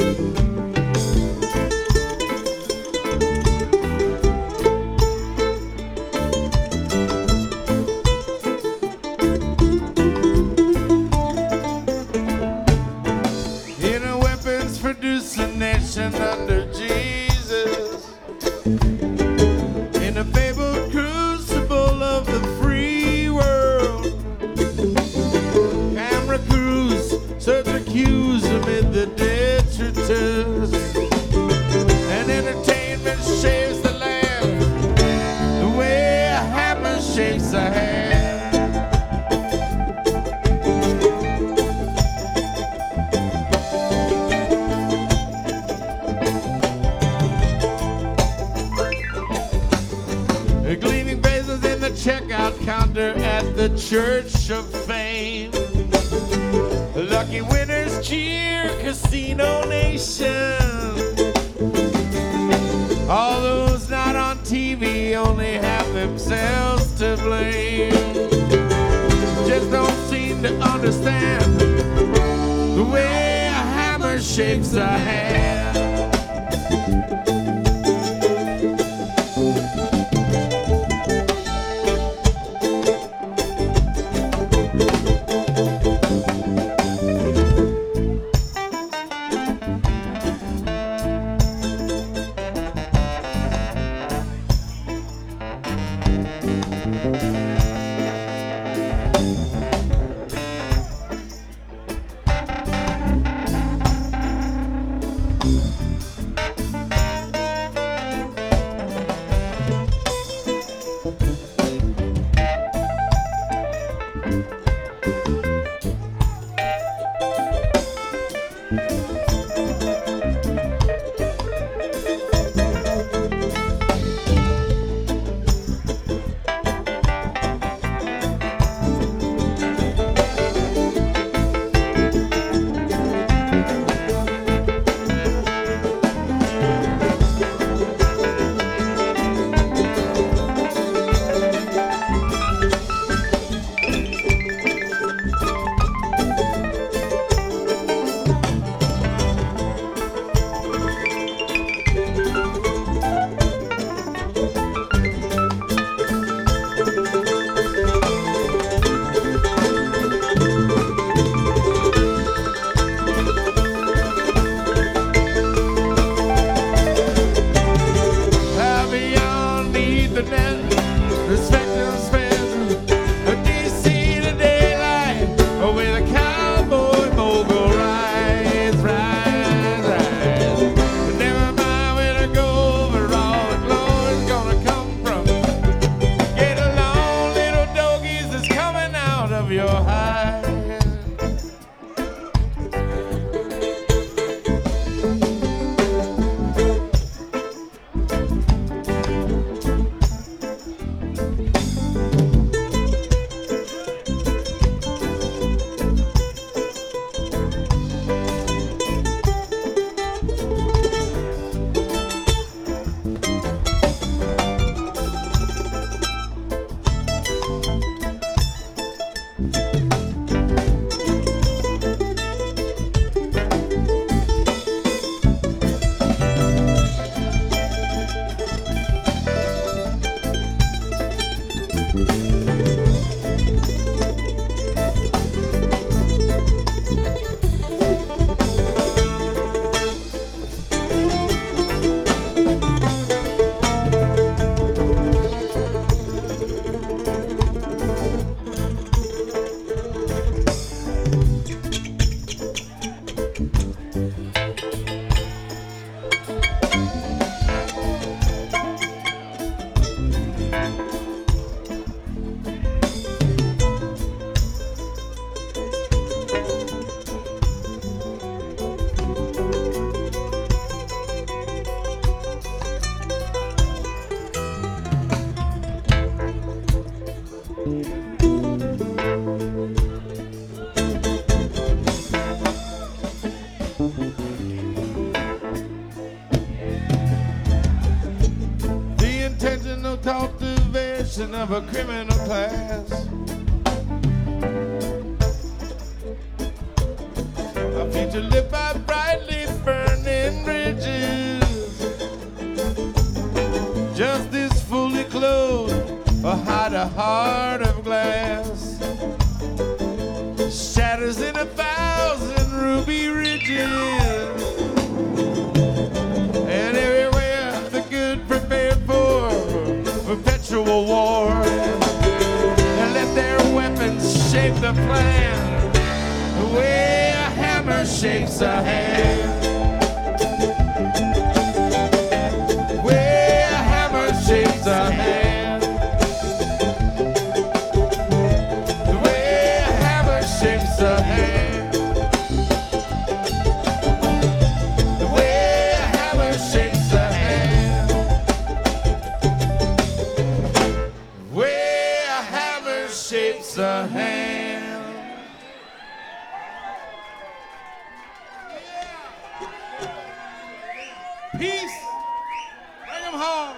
Producing nation under Jesus, in a fabled crucible of the free world. Camera crews search accuse amid the detritus, and entertainment shaves the land the way a hammer shakes a hand. Gleaming faces in the checkout counter at the Church of Fame. Lucky winners cheer Casino Nation. All those not on TV only have themselves to blame. Just don't seem to understand the way a hammer shakes a hand. Cultivation of a criminal class. A future lit by brightly burned heart of glass. Shatters in 1,000 ruby ridges. And everywhere the good prepare for perpetual war. And let their weapons shape the plan the way a hammer shapes a hand. The way a hammer shapes a hand. The way a hammer shapes a hand. The way a hammer shapes a hand. The way a hammer shapes a hand. Peace. Bring them home.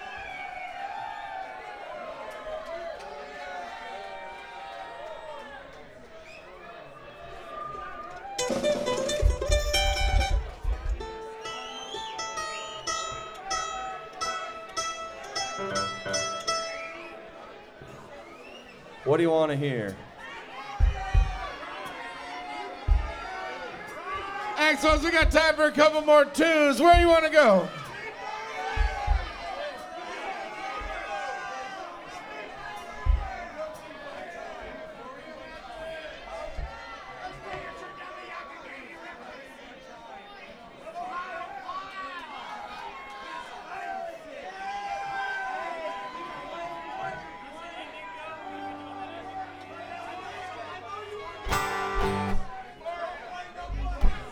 What do you want to hear? Axels, we got time for a couple more tunes. Where do you want to go?